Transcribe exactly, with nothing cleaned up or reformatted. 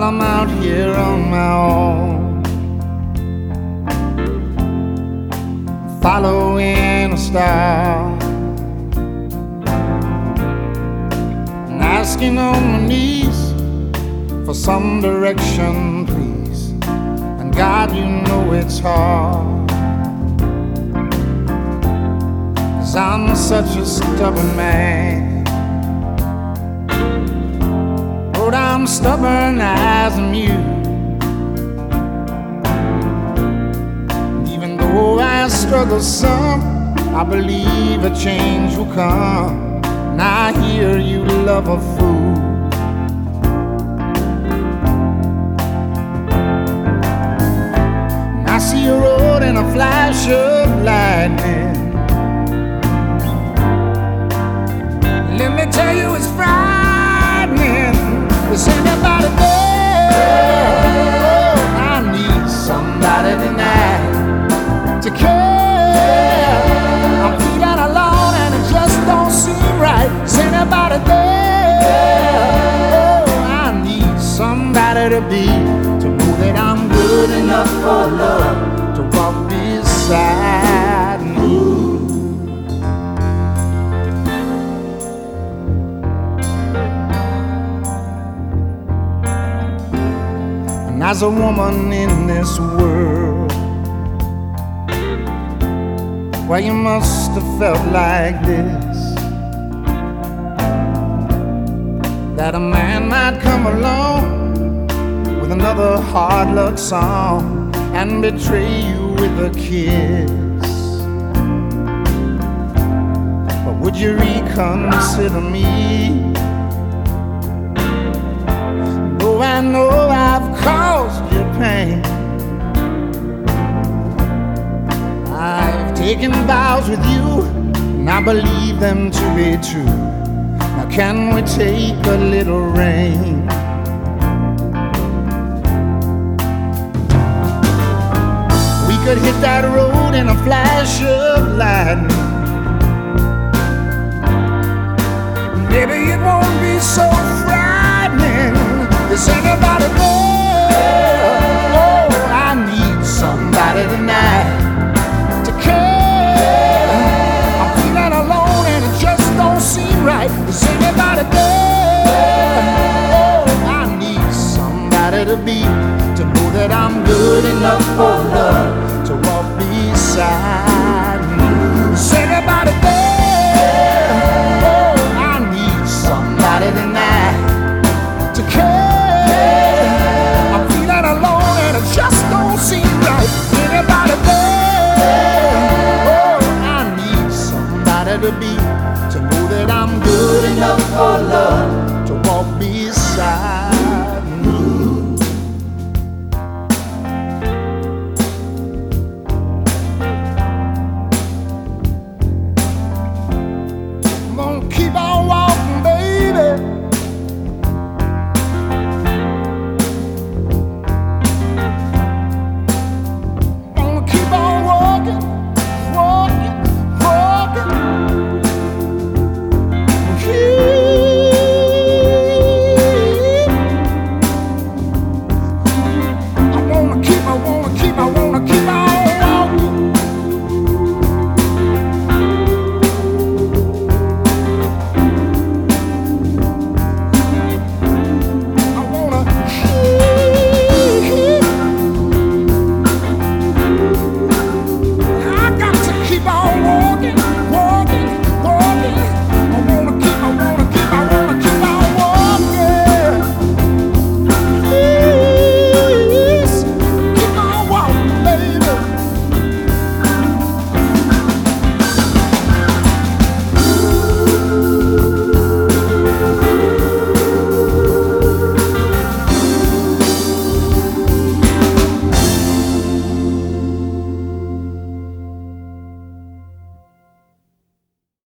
I'm out here on my own, following a star, and asking on my knees for some direction, please. And God, you know it's hard, 'cause I'm such a stubborn man. Lord, I'm stubborn as a mule. Even though I struggle some, I believe a change will come. And I hear you love a fool. And I see a road in a flash of lightning. Let me tell you, it's frightening. Is anybody there? I need somebody tonight to care. I'm feeling alone and it just don't seem right. Is anybody there? Oh, I need somebody to be, to know that I'm good enough for love, to walk beside me. As a woman in this world, well, you must have felt like this, that a man might come along with another hard luck song and betray you with a kiss. But would you reconsider me? Oh, I know I've caused you pain. I've taken vows with you, and I believe them to be true. Now can we take a little rain? We could hit that road in a flash of lightning. Maybe it won't be so frightening. Is anybody there? Oh, I need somebody tonight to care. I'm feeling alone and it just don't seem right. Is anybody there? Oh, I need somebody to be, to know that I'm good enough for love, to walk beside me. Is anybody there? Oh, I need somebody tonight to care. Just don't seem right. Anybody there? Oh, I need somebody to be, to know that I'm good enough for love,